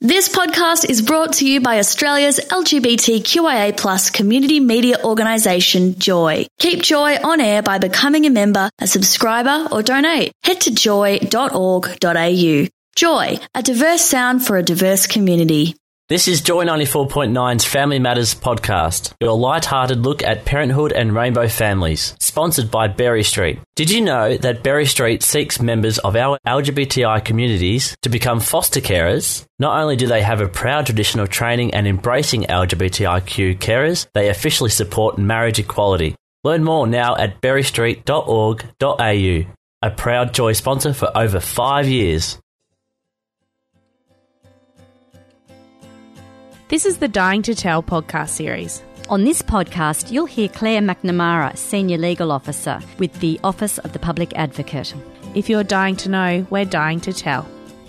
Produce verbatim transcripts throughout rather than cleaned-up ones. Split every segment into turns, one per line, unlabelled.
This podcast is brought to you by Australia's L G B T Q I A plus community media organisation, Joy. Keep Joy on air by becoming a member, a subscriber or donate. Head to joy dot org dot a u. Joy, a diverse sound for a diverse community.
This is Joy ninety-four point nine's Family Matters podcast, your light-hearted look at parenthood and rainbow families, sponsored by Berry Street. Did you know that Berry Street seeks members of our L G B T I communities to become foster carers? Not only do they have a proud tradition of training and embracing L G B T I Q carers, they officially support marriage equality. Learn more now at berry street dot org dot a u, a proud Joy sponsor for over five years.
This is the Dying to Tell podcast series.
On this podcast, you'll hear Claire McNamara, Senior Legal Officer with the Office of the Public Advocate.
If you're dying to know, we're dying to tell.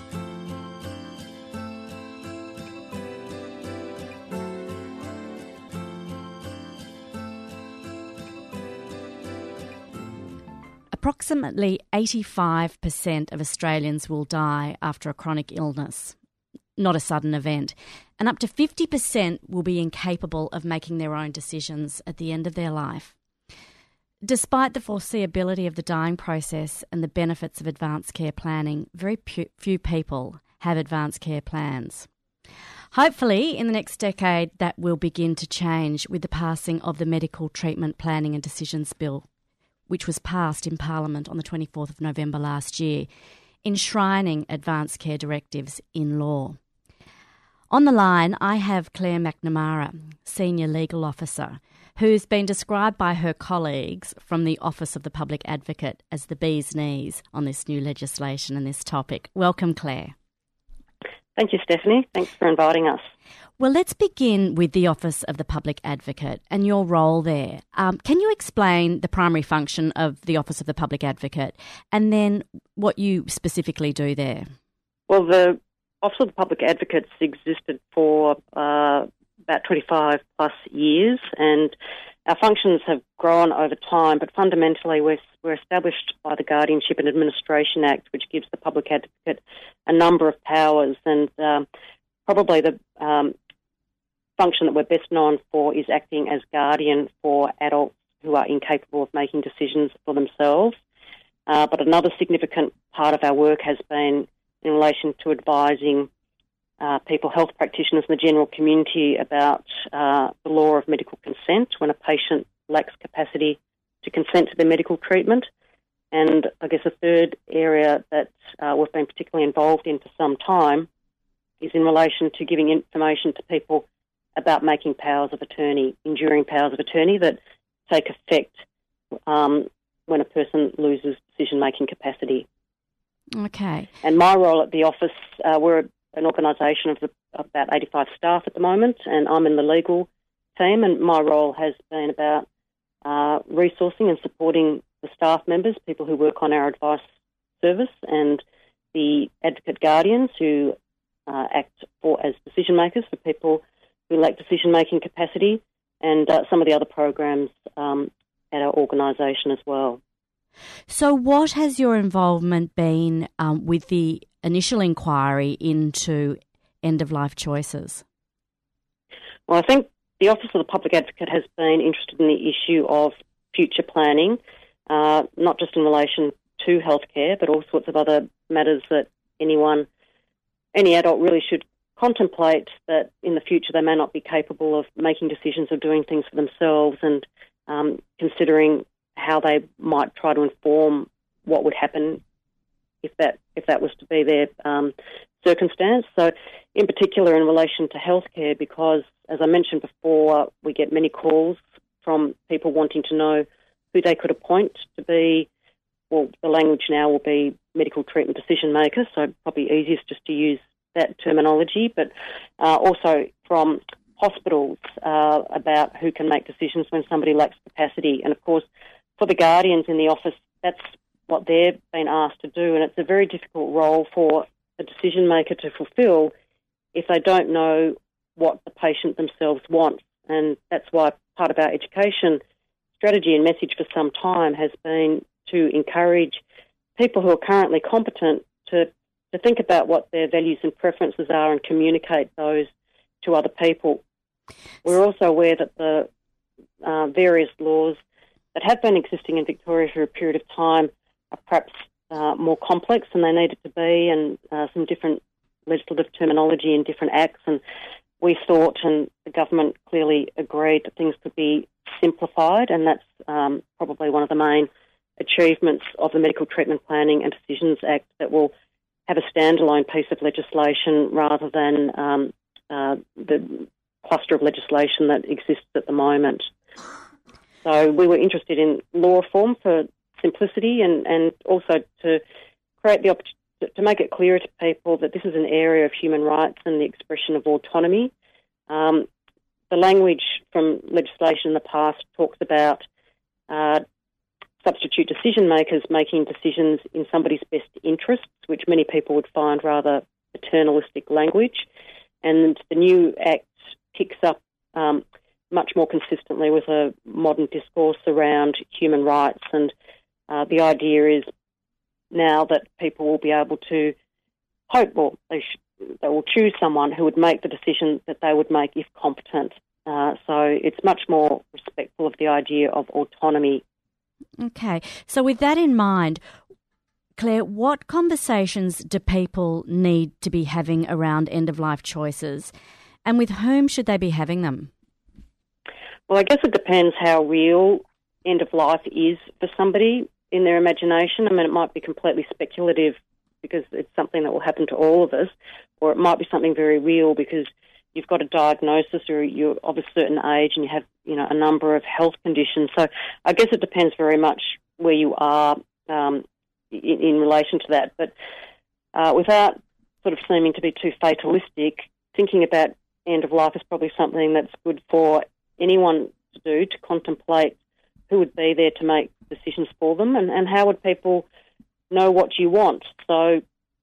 Approximately eighty-five percent of Australians will die after a chronic illness, not a sudden event, and up to fifty percent will be incapable of making their own decisions at the end of their life. Despite the foreseeability of the dying process and the benefits of advanced care planning, very few people have advanced care plans. Hopefully, in the next decade, that will begin to change with the passing of the Medical Treatment Planning and Decisions Bill, which was passed in Parliament on the twenty-fourth of November last year, enshrining advanced care directives in law. On the line, I have Claire McNamara, Senior Legal Officer, who's been described by her colleagues from the Office of the Public Advocate as the bee's knees on this new legislation and this topic. Welcome, Claire.
Thank you, Stephanie. Thanks for inviting us.
Well, let's begin with the Office of the Public Advocate and your role there. Um, can you explain the primary function of the Office of the Public Advocate and then what you specifically do there?
Well, the Office of the Public Advocates existed for uh, about twenty-five plus years, and our functions have grown over time, but fundamentally we're, we're established by the Guardianship and Administration Act, which gives the Public Advocate a number of powers, and um, probably the um, function that we're best known for is acting as guardian for adults who are incapable of making decisions for themselves. Uh, but another significant part of our work has been in relation to advising uh, people, health practitioners and the general community about uh, the law of medical consent when a patient lacks capacity to consent to their medical treatment. And I guess a third area that uh, we've been particularly involved in for some time is in relation to giving information to people about making powers of attorney, enduring powers of attorney that take effect um, when a person loses decision-making capacity.
Okay.
And my role at the office, uh, we're an organisation of, the, of about eighty-five staff at the moment, and I'm in the legal team, and my role has been about uh, resourcing and supporting the staff members, people who work on our advice service, and the advocate guardians who uh, act for as decision makers for people who lack decision-making capacity, and uh, some of the other programs um, at our organisation as well.
So what has your involvement been um, with the initial inquiry into end-of-life choices?
Well, I think the Office of the Public Advocate has been interested in the issue of future planning, uh, not just in relation to healthcare, but all sorts of other matters that anyone, any adult really should contemplate, that in the future they may not be capable of making decisions or doing things for themselves, and um, considering how they might try to inform what would happen if that if that was to be their um, circumstance. So in particular in relation to healthcare, because as I mentioned before, we get many calls from people wanting to know who they could appoint to be, well, the language now will be medical treatment decision maker, so probably easiest just to use that terminology, but uh, also from hospitals uh, about who can make decisions when somebody lacks capacity. And of course, for the guardians in the office, that's what they've been asked to do, and it's a very difficult role for a decision maker to fulfil if they don't know what the patient themselves wants. And that's why part of our education strategy and message for some time has been to encourage people who are currently competent to to think about what their values and preferences are and communicate those to other people. We're also aware that the uh, various laws that have been existing in Victoria for a period of time are perhaps uh, more complex than they needed to be, and uh, some different legislative terminology in different acts. And we thought, and the government clearly agreed, that things could be simplified, and that's um, probably one of the main achievements of the Medical Treatment Planning and Decisions Act, that will have a standalone piece of legislation rather than um, uh, the cluster of legislation that exists at the moment. So we were interested in law reform for simplicity, and, and also to create the opportunity to make it clearer to people that this is an area of human rights and the expression of autonomy. Um, the language from legislation in the past talks about uh, substitute decision makers making decisions in somebody's best interests, which many people would find rather paternalistic language. And the new Act picks up um, much more consistently with a modern discourse around human rights, and uh, the idea is now that people will be able to hope, or they, sh- they will choose someone who would make the decision that they would make if competent. Uh, so it's much more respectful of the idea of autonomy.
Okay, so with that in mind, Claire, what conversations do people need to be having around end-of-life choices, and with whom should they be having them?
Well, I guess it depends how real end-of-life is for somebody in their imagination. I mean, it might be completely speculative because it's something that will happen to all of us, or it might be something very real because you've got a diagnosis or you're of a certain age and you have, you know, a number of health conditions. So I guess it depends very much where you are um, in, in relation to that. But uh, without sort of seeming to be too fatalistic, thinking about end of life is probably something that's good for anyone to do, to contemplate who would be there to make decisions for them, and, and how would people know what you want. So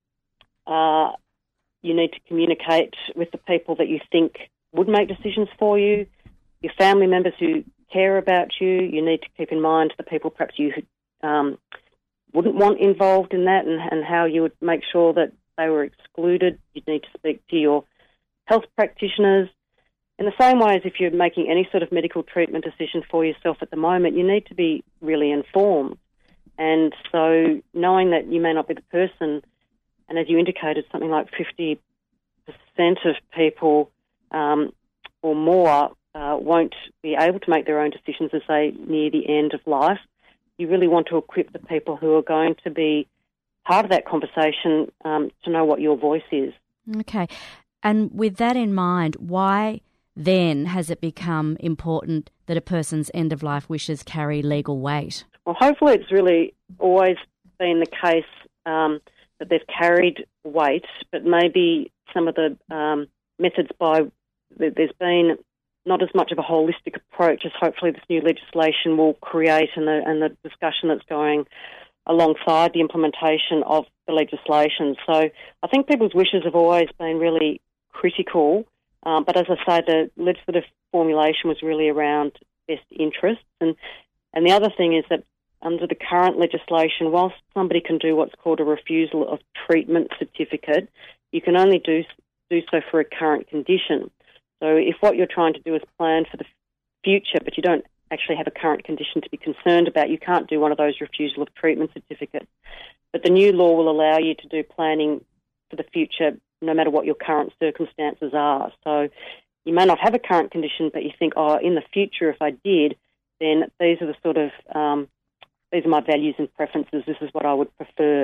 uh, you need to communicate with the people that you think would make decisions for you, your family members who care about you. You need to keep in mind the people perhaps you um, wouldn't want involved in that, and, and how you would make sure that they were excluded. You'd need to speak to your health practitioners. In the same way as if you're making any sort of medical treatment decision for yourself at the moment, you need to be really informed. And so knowing that you may not be the person, and as you indicated, something like fifty percent of people um, or more uh, won't be able to make their own decisions as they near the end of life, you really want to equip the people who are going to be part of that conversation um, to know what your voice is.
Okay. And with that in mind, why then has it become important that a person's end-of-life wishes carry legal weight?
Well, hopefully it's really always been the case um, that they've carried weight, but maybe some of the um, methods by there's been not as much of a holistic approach as hopefully this new legislation will create, and the, and the discussion that's going alongside the implementation of the legislation. So I think people's wishes have always been really critical, um, but as I say, the legislative formulation was really around best interests. And, and the other thing is that under the current legislation, whilst somebody can do what's called a refusal of treatment certificate, you can only do, do so for a current condition. So if what you're trying to do is plan for the future, but you don't actually have a current condition to be concerned about, you can't do one of those refusal of treatment certificates. But the new law will allow you to do planning for the future no matter what your current circumstances are. So you may not have a current condition, but you think, oh, in the future, if I did, then these are the sort of, um, these are my values and preferences, this is what I would prefer.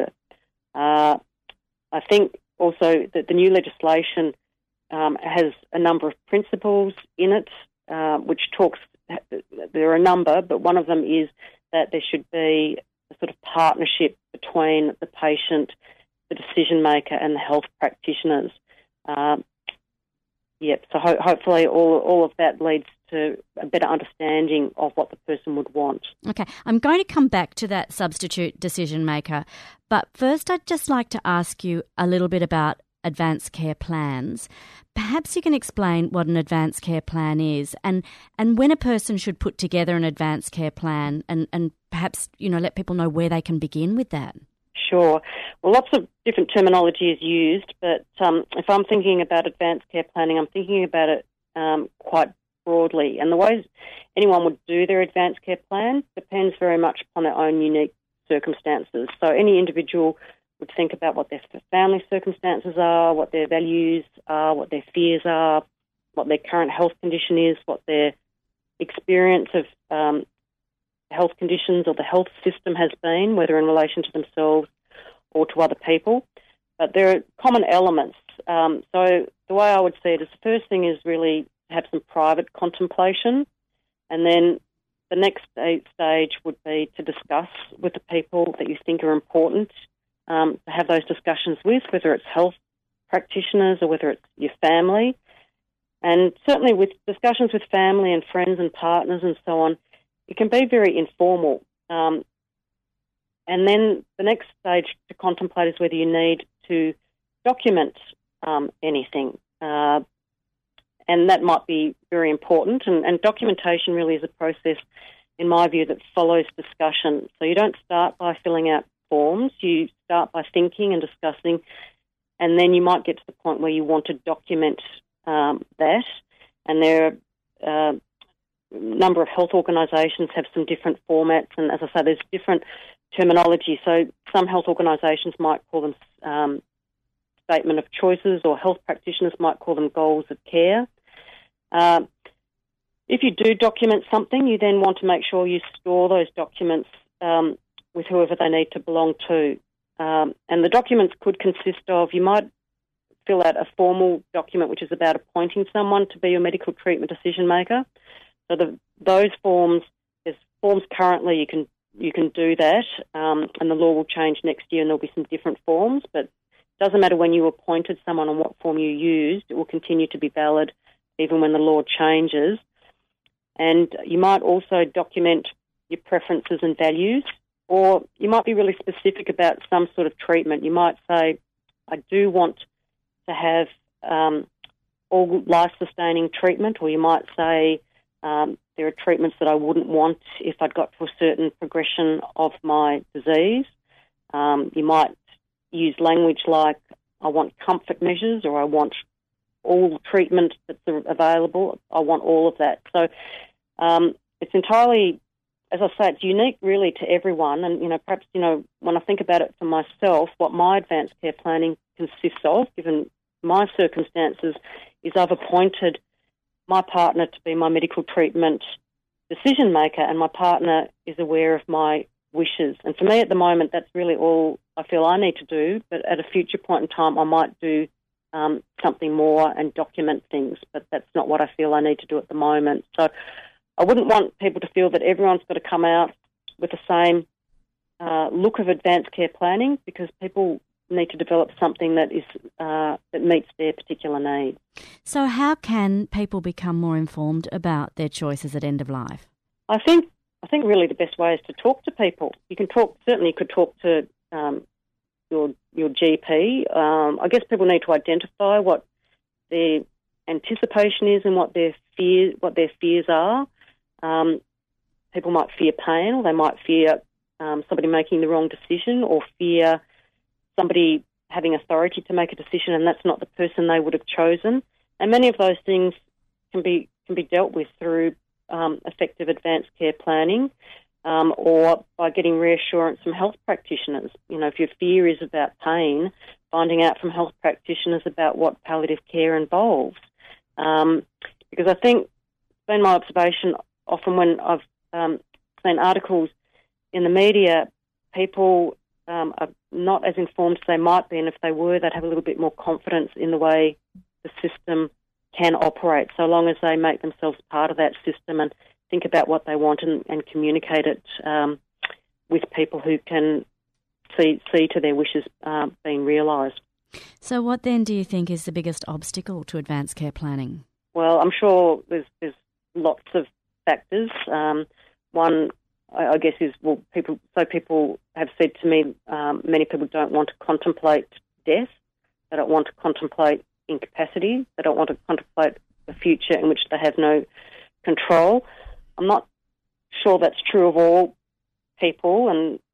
Uh, I think also that the new legislation um, has a number of principles in it, uh, which talks, there are a number, but one of them is that there should be a sort of partnership between the patient, the decision maker, and the health practitioners. Um, yep. So ho- hopefully, all all of that leads to a better understanding of what the person would want.
Okay, I'm going to come back to that substitute decision maker, but first, I'd just like to ask you a little bit about advanced care plans. Perhaps you can explain what an advanced care plan is, and and when a person should put together an advanced care plan, and and perhaps, you know, let people know where they can begin with that.
sure. Well, lots of different terminology is used, but um, if I'm thinking about advanced care planning, I'm thinking about it um, quite broadly. And the ways anyone would do their advanced care plan depends very much upon their own unique circumstances. So any individual would think about what their family circumstances are, what their values are, what their fears are, what their current health condition is, what their experience of um, health conditions or the health system has been, whether in relation to themselves or to other people. But there are common elements. Um, so the way I would see it is the first thing is really to have some private contemplation, and then the next stage would be to discuss with the people that you think are important, um, to have those discussions with, whether it's health practitioners or whether it's your family. And certainly with discussions with family and friends and partners and so on, it can be very informal. Um, and then the next stage to contemplate is whether you need to document um, anything. Uh, and that might be very important. And, and documentation really is a process, in my view, that follows discussion. So you don't start by filling out forms. You start by thinking and discussing, and then you might get to the point where you want to document um, that. And there are... Uh, number of health organisations have some different formats, and as I say, there's different terminology. So some health organisations might call them um, statement of choices, or health practitioners might call them goals of care. Uh, if you do document something, you then want to make sure you store those documents um, with whoever they need to belong to. Um, and the documents could consist of, you might fill out a formal document which is about appointing someone to be your medical treatment decision maker. So the, those forms, there's forms currently you can you can do that, um, and the law will change next year and there'll be some different forms, but it doesn't matter when you appointed someone and what form you used, it will continue to be valid even when the law changes. And you might also document your preferences and values, or you might be really specific about some sort of treatment. You might say, I do want to have um, all life-sustaining treatment, or you might say, Um, there are treatments that I wouldn't want if I'd got to a certain progression of my disease. Um, you might use language like, I want comfort measures, or I want all treatment that's available. I want all of that. So um, it's entirely, as I say, it's unique really to everyone. And, you know, perhaps, you know, when I think about it for myself, what my advanced care planning consists of, given my circumstances, is I've appointed my partner to be my medical treatment decision maker, and my partner is aware of my wishes. And for me at the moment, that's really all I feel I need to do, but at a future point in time I might do um, something more and document things, but that's not what I feel I need to do at the moment. So I wouldn't want people to feel that everyone's got to come out with the same uh, look of advanced care planning, because people need to develop something that is uh, that meets their particular need.
So how can people become more informed about their choices at end of life?
I think I think really the best way is to talk to people. You can talk, certainly you could talk to um, your your G P. Um, I guess people need to identify what their anticipation is and what their fear what their fears are. Um, people might fear pain, or they might fear um, somebody making the wrong decision, or fear somebody having authority to make a decision and that's not the person they would have chosen. And many of those things can be can be dealt with through um, effective advanced care planning, um, or by getting reassurance from health practitioners. You know, if your fear is about pain, finding out from health practitioners about what palliative care involves. Um, because I think it's been my observation often when I've um, seen articles in the media, people Um, are not as informed as they might be, and if they were, they'd have a little bit more confidence in the way the system can operate, so long as they make themselves part of that system and think about what they want and, and communicate it um, with people who can see see to their wishes uh, being realised.
So what then do you think is the biggest obstacle to advanced care planning?
Well, I'm sure there's, there's lots of factors. Um, one I guess is, well, people, so people have said to me, um, many people don't want to contemplate death, they don't want to contemplate incapacity, they don't want to contemplate a future in which they have no control. I'm not sure that's true of all people, and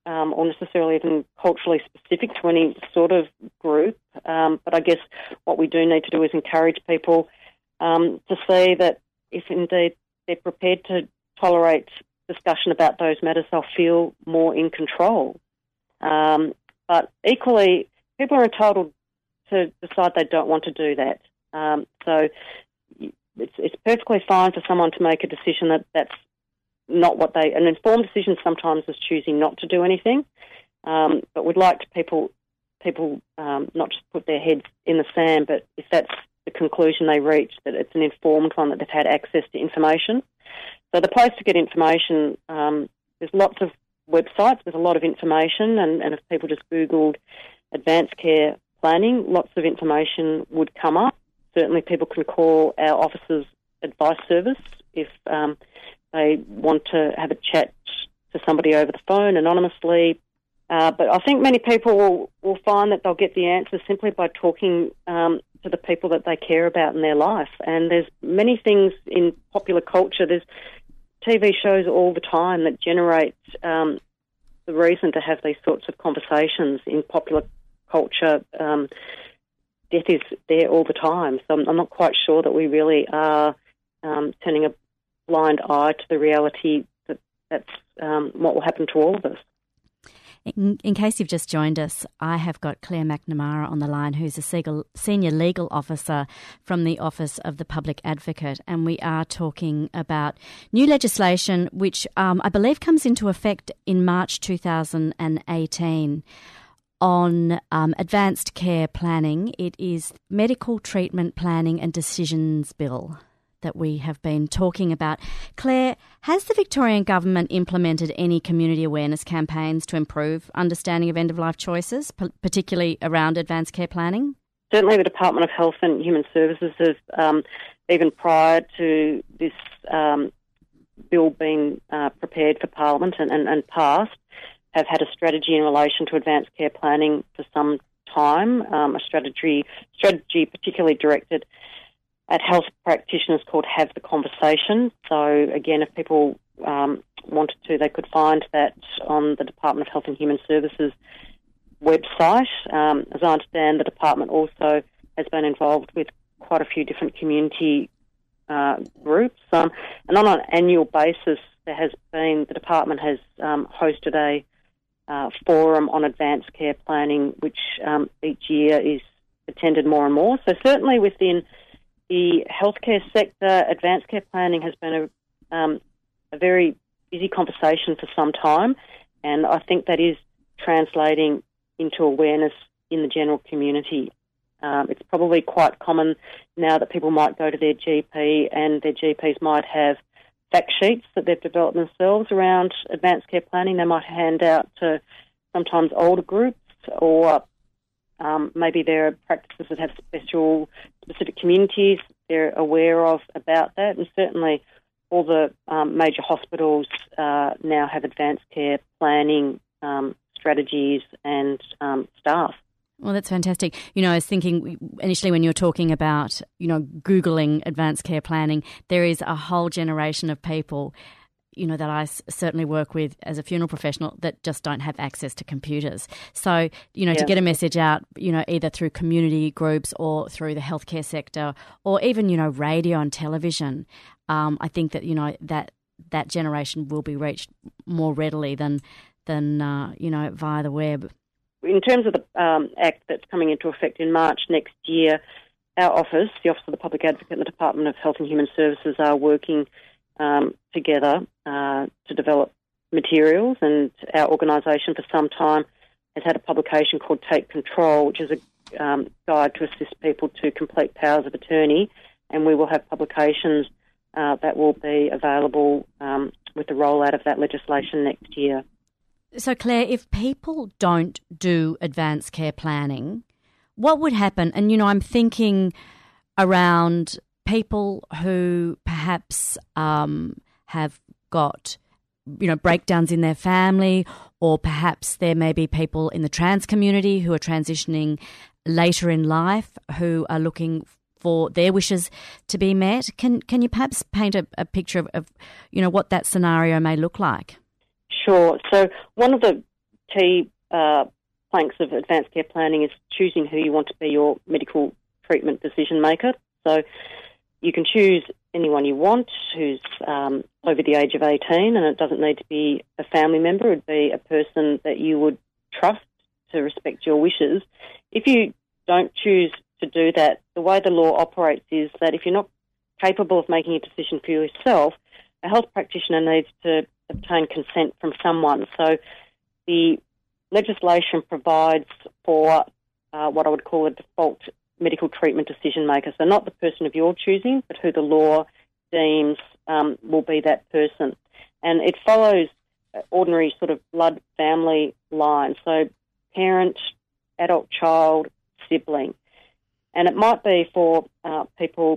um, or necessarily even culturally specific to any sort of group. Um, but I guess what we do need to do is encourage people um, to see that if indeed they're prepared to tolerate discussion about those matters, they'll feel more in control. Um, but equally, people are entitled to decide they don't want to do that. Um, so it's, it's perfectly fine for someone to make a decision that that's not what they... An informed decision sometimes is choosing not to do anything, um, but we'd like to people people um, not just put their heads in the sand, but if that's the conclusion they reach, that it's an informed one, that they've had access to information. So the place to get information, um, there's lots of websites with a lot of information, and, and if people just Googled advanced care planning, lots of information would come up. Certainly people can call our office's advice service if um, they want to have a chat to somebody over the phone anonymously. Uh, but I think many people will, will find that they'll get the answer simply by talking um, to the people that they care about in their life. And there's many things in popular culture. There's T V shows all the time that generate um, the reason to have these sorts of conversations in popular culture. Um, death is there all the time. So I'm, I'm not quite sure that we really are um, turning a blind eye to the reality that that's um, what will happen to all of us.
In, in case you've just joined us, I have got Claire McNamara on the line, who's a senior legal officer from the Office of the Public Advocate, and we are talking about new legislation which um, I believe comes into effect in March two thousand eighteen on um, advanced care planning. It is Medical Treatment Planning and Decisions Bill that we have been talking about. Claire, has the Victorian Government implemented any community awareness campaigns to improve understanding of end-of-life choices, p- particularly around advanced care planning?
Certainly the Department of Health and Human Services has, um, even prior to this um, bill being uh, prepared for Parliament and, and, and passed, have had a strategy in relation to advanced care planning for some time, um, a strategy, strategy particularly directed at health practitioners called Have the Conversation. So, again, if people um, wanted to, they could find that on the Department of Health and Human Services website. Um, as I understand, the department also has been involved with quite a few different community uh, groups. Um, and on an annual basis, there has been, the department has um, hosted a uh, forum on advanced care planning, which um, each year is attended more and more. So certainly within the healthcare sector, advanced care planning has been a, um, a very busy conversation for some time, and I think that is translating into awareness in the general community. Um, it's probably quite common now that people might go to their G P and their G Ps might have fact sheets that they've developed themselves around advanced care planning. They might hand out to sometimes older groups, or Um, maybe there are practices that have special, specific communities they're aware of about that, and certainly all the um, major hospitals uh, now have advanced care planning um, strategies and um, staff.
Well, that's fantastic. You know, I was thinking initially when you were talking about, you know, Googling advanced care planning, there is a whole generation of people, you know, that I certainly work with as a funeral professional that just don't have access to computers. So, you know, yeah. to get a message out, you know, either through community groups or through the healthcare sector, or even, you know, radio and television, um, I think that, you know, that that generation will be reached more readily than, than uh, you know, via the web.
In terms of the um, Act that's coming into effect in March next year, our office, the Office of the Public Advocate and the Department of Health and Human Services are working Um, together uh, to develop materials, and our organisation for some time has had a publication called Take Control, which is a um, guide to assist people to complete powers of attorney, and we will have publications uh, that will be available um, with the rollout of that legislation next year.
So, Claire, if people don't do advanced care planning, what would happen? And, you know, I'm thinking around people who perhaps um, have got, you know, breakdowns in their family, or perhaps there may be people in the trans community who are transitioning later in life who are looking for their wishes to be met. Can can you perhaps paint a, a picture of, of, you know, what that scenario may look like?
Sure. So one of the key uh, planks of advanced care planning is choosing who you want to be your medical treatment decision maker. So you can choose anyone you want who's um, over the age of eighteen, and it doesn't need to be a family member. It would be a person that you would trust to respect your wishes. If you don't choose to do that, the way the law operates is that if you're not capable of making a decision for yourself, a health practitioner needs to obtain consent from someone. So the legislation provides for uh, what I would call a default medical treatment decision maker. So not the person of your choosing, but who the law deems um, will be that person. And it follows ordinary sort of blood family line. So parent, adult child, sibling. And it might be for uh, people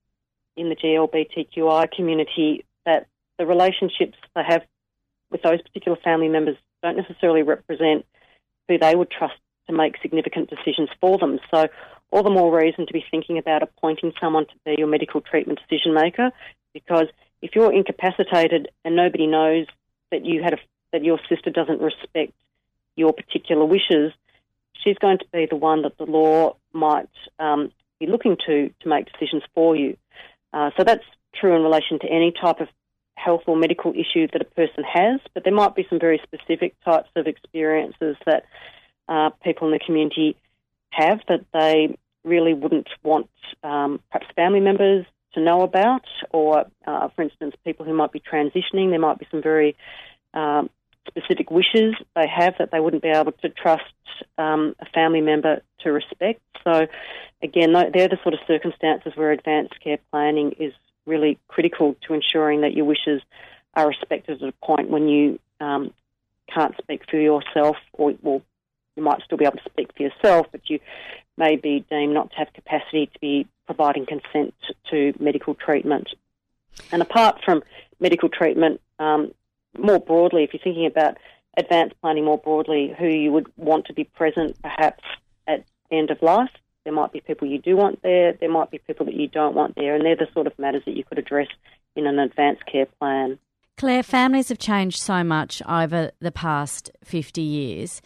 in the G L B T Q I community that the relationships they have with those particular family members don't necessarily represent who they would trust to make significant decisions for them. So all the more reason to be thinking about appointing someone to be your medical treatment decision maker, because if you're incapacitated and nobody knows that you had a, that your sister doesn't respect your particular wishes, she's going to be the one that the law might um, be looking to to make decisions for you. Uh, so that's true in relation to any type of health or medical issue that a person has, but there might be some very specific types of experiences that uh, people in the community have that they really wouldn't want um, perhaps family members to know about, or, uh, for instance, people who might be transitioning. There might be some very um, specific wishes they have that they wouldn't be able to trust um, a family member to respect. So, again, they're the sort of circumstances where advanced care planning is really critical to ensuring that your wishes are respected at a point when you um, can't speak for yourself, or well, you might still be able to speak for yourself, but you may be deemed not to have capacity to be providing consent to medical treatment. And apart from medical treatment, um, more broadly, if you're thinking about advanced planning more broadly, who you would want to be present perhaps at the end of life, there might be people you do want there, there might be people that you don't want there, and they're the sort of matters that you could address in an advanced care plan.
Claire, families have changed so much over the past fifty years.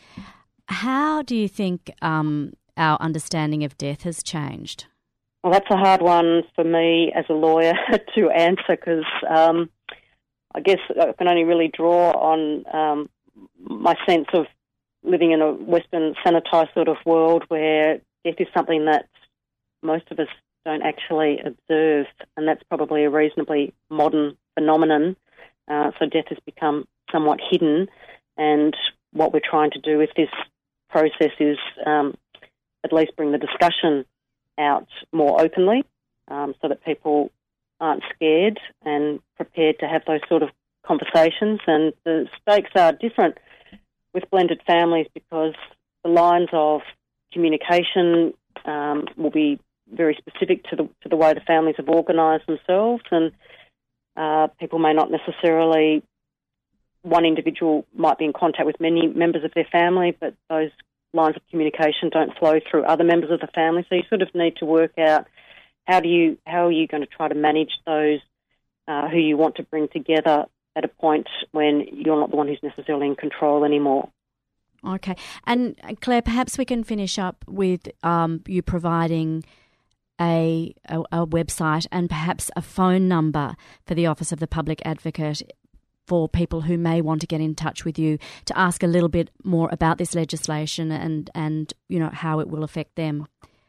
How do you think um, our understanding of death has changed?
Well, that's a hard one for me as a lawyer to answer, because um, I guess I can only really draw on um, my sense of living in a Western sanitised sort of world where death is something that most of us don't actually observe, and that's probably a reasonably modern phenomenon. Uh, so death has become somewhat hidden, and what we're trying to do with this process is um, at least bring the discussion out more openly, um, so that people aren't scared and prepared to have those sort of conversations. And the stakes are different with blended families because the lines of communication um, will be very specific to the to the way the families have organised themselves, and uh, people may not necessarily, one individual might be in contact with many members of their family, but those lines of communication don't flow through other members of the family. So you sort of need to work out how do you how are you going to try to manage those uh, who you want to bring together at a point when you're not the one who's necessarily in control anymore.
Okay. And Claire, perhaps we can finish up with um, you providing a, a, a website and perhaps a phone number for the Office of the Public Advocate for people who may want to get in touch with you to ask a little bit more about this legislation and, and you know, how it will affect them.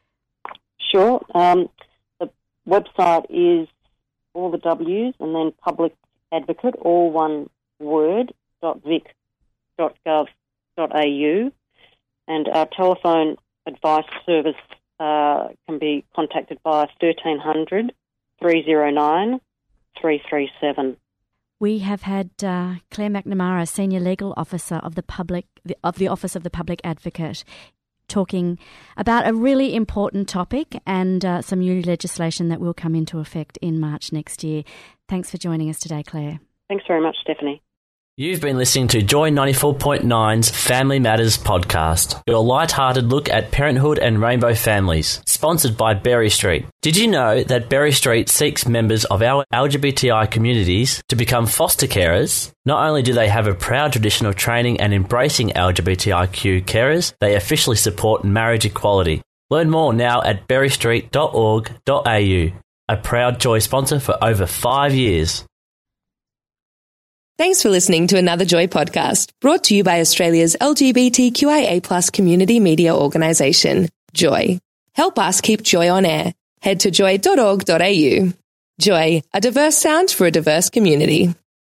Sure. Um, the website is all the W's and then Public Advocate, all one word, dot vic dot gov dot a u, and our telephone advice service uh, can be contacted via thirteen hundred, three oh nine, three three seven.
We have had uh, Claire McNamara, Senior Legal Officer of the Public of the Office of the Public Advocate, talking about a really important topic and uh, some new legislation that will come into effect in March next year. Thanks for joining us today, Claire.
Thanks very much, Stephanie.
You've been listening to Joy ninety-four point nine's Family Matters podcast, your light-hearted look at parenthood and rainbow families, sponsored by Berry Street. Did you know that Berry Street seeks members of our L G B T I communities to become foster carers? Not only do they have a proud tradition of training and embracing L G B T I Q carers, they officially support marriage equality. Learn more now at berry street dot org dot a u, a proud Joy sponsor for over five years.
Thanks for listening to another Joy podcast, brought to you by Australia's L G B T Q I A plus community media organisation, Joy. Help us keep Joy on air. Head to joy dot org dot a u. Joy, a diverse sound for a diverse community.